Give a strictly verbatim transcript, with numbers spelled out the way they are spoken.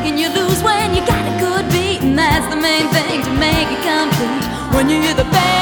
bug and you lose when you got a good beat, and that's the main thing to make it complete. When you hear the band